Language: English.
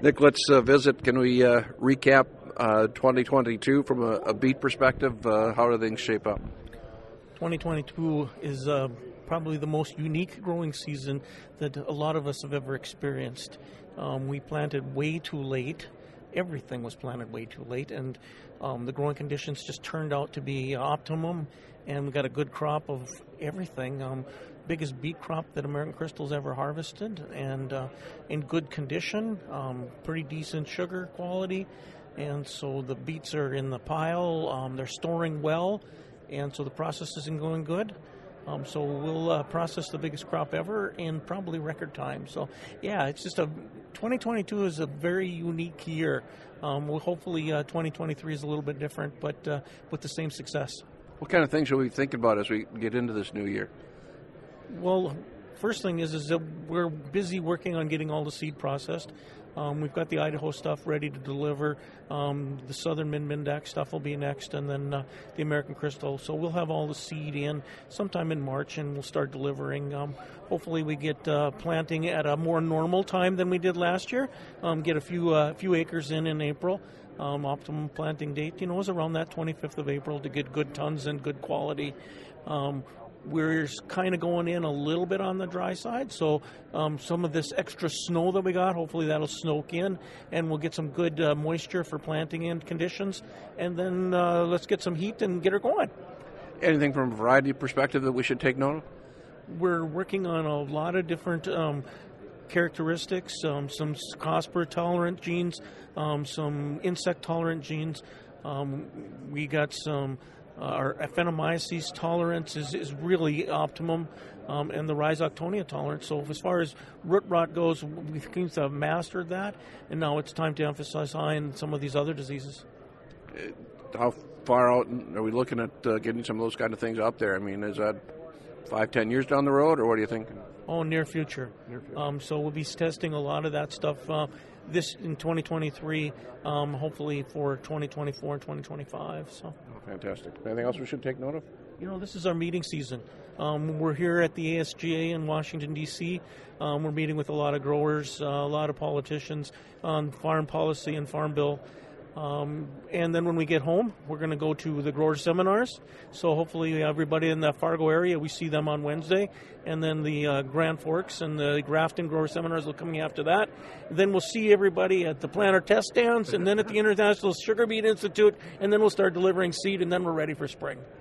Nick, let's visit. Can we recap 2022 from a beet perspective? How do things shape up? 2022 is probably the most unique growing season that a lot of us have ever experienced. We planted way too late. Everything was planted way too late, and the growing conditions just turned out to be optimum, and we got a good crop of everything. Biggest beet crop that American Crystal's ever harvested, and in good condition, pretty decent sugar quality, and so the beets are in the pile. They're storing well, and so the process is going good. So we'll process the biggest crop ever in probably record time. So, yeah, it's just 2022 is a very unique year. Hopefully 2023 is a little bit different, but with the same success. What kind of things should we think about as we get into this new year? Well, first thing is that we're busy working on getting all the seed processed. We've got the Idaho stuff ready to deliver. The Southern Min-Mindac stuff will be next, and then the American Crystal. So we'll have all the seed in sometime in March, and we'll start delivering. Hopefully we get planting at a more normal time than we did last year. Get a few acres in April. Optimum planting date, is around that 25th of April to get good tons and good quality. We're kind of going in a little bit on the dry side, so some of this extra snow that we got, hopefully that'll soak in, and we'll get some good moisture for planting in conditions, and then let's get some heat and get her going. Anything from a variety perspective that we should take note of? We're working on a lot of different characteristics, some Cospor-tolerant genes, some insect-tolerant genes. We got some... Our Aphanomyces tolerance is really optimum, and the Rhizoctonia tolerance. So as far as root rot goes, we seem to have mastered that, and now it's time to emphasize on some of these other diseases. How far out are we looking at getting some of those kind of things up there? I mean, is that 5-10 years down the road, or what are you thinking? Oh, near future. So we'll be testing a lot of that stuff this in 2023, hopefully for 2024 and 2025. So. Oh, fantastic. Anything else we should take note of? This is our meeting season. We're here at the ASGA in Washington, D.C. We're meeting with a lot of growers, a lot of politicians on farm policy and farm bill. And then when we get home, we're going to go to the grower seminars. So hopefully everybody in the Fargo area, we see them on Wednesday. And then the Grand Forks and the Grafton grower seminars will come after that. Then we'll see everybody at the planter test stands and then at the International Sugar Beet Institute. And then we'll start delivering seed, and then we're ready for spring.